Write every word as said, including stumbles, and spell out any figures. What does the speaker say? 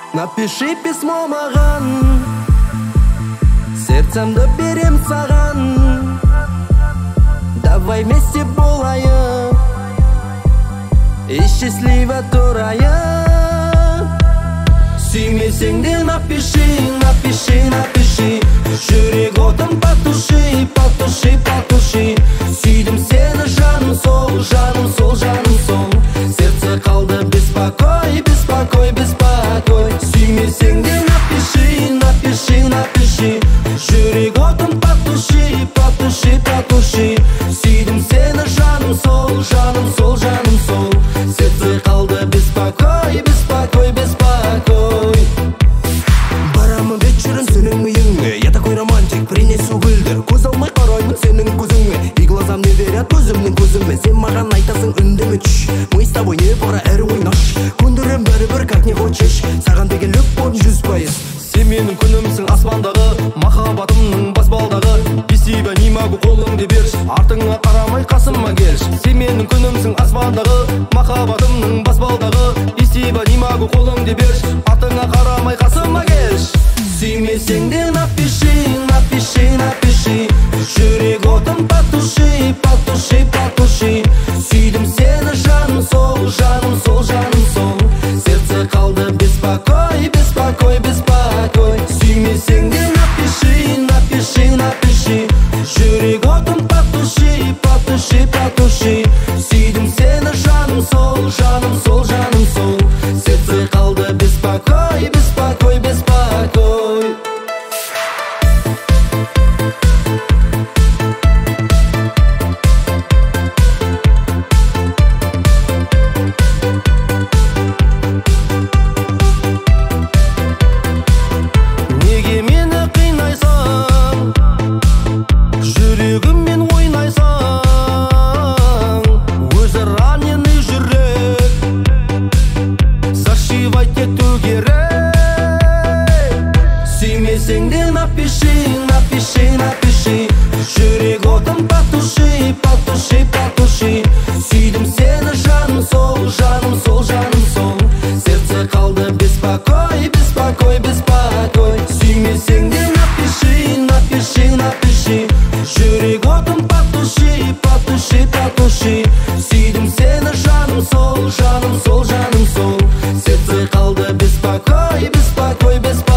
Напиши письмо маған, сердцемді берем саған. Давай вместе болайық и счастливо тұрайық. Сүймесең де напиши, напиши, напиши. Жүрек отын потуши, потуши, потуши. Сүйдім сені жаным сол, жаным сол, жаным сол. Сердце қалды беспокой, беспокой, беспокой. Сүймесең де напиши, напиши, напиши. Жүрек отын потуши, потуши, потуши. Сүйдім сені жаным сол, жаным сол, жаным сол. Сердце қалды беспокой, беспокой, беспокой. Барамын вечером сенің үйіңе, я такой романтик, принесу гүлдер. Көз алмай қараймын сенің көзіңе, и глазам не верят өзімнің көзіме. Сен маған айтасың үндеме, чш, мы с тобой не пора әрі ойнаш. Көндірем бәрібір как не хочешь, саған деген любовь жүз пайыз. Сен менің күнімсің аспандағы, махаббатымның баспалдағы. Без тебя не могу, қолыңды берші, артыңа қарамай қасыма келші. Сен менің күнімсің аспандағы, махаббатымның баспалдағы. Без тебя не могу, қолыңды берші, артыңа қарамай қасыма келші. Сүймесең де напиши, напиши, напиши. Жүрек отын потуши, потуши, потуши. Сүйдім сені жаным сол, жаным сол, жаным сол. Сердце қалды беспокой, беспокой, беспокой. Сүймесең де напиши, напиши, напиши. Жүрек отын потуши, потуши, потуши. Сүйдім сені жаным сол, жаным сол, жаным сол. Сердце қалды беспокой, беспокой, беспокой. Неге мені қинайсың, жүрегіммен ойнайсың? Өзі раненый жүрек, зашивать ету керек. Сүймесең де напиши, напиши, напиши. Жүрек отын потуши, потуши, потуши. Сүйдім сені жаным сол, жаным сол, жаным сол. Сердце қалды беспокой, беспокой, беспокой. Сүймесең де напиши, напиши, напиши. Жүрек отын потуши, потуши, потуши. Сүйдім сені жаным сол, жаным сол, жаным сол. Сердце қалды беспокой, беспокой, беспокой.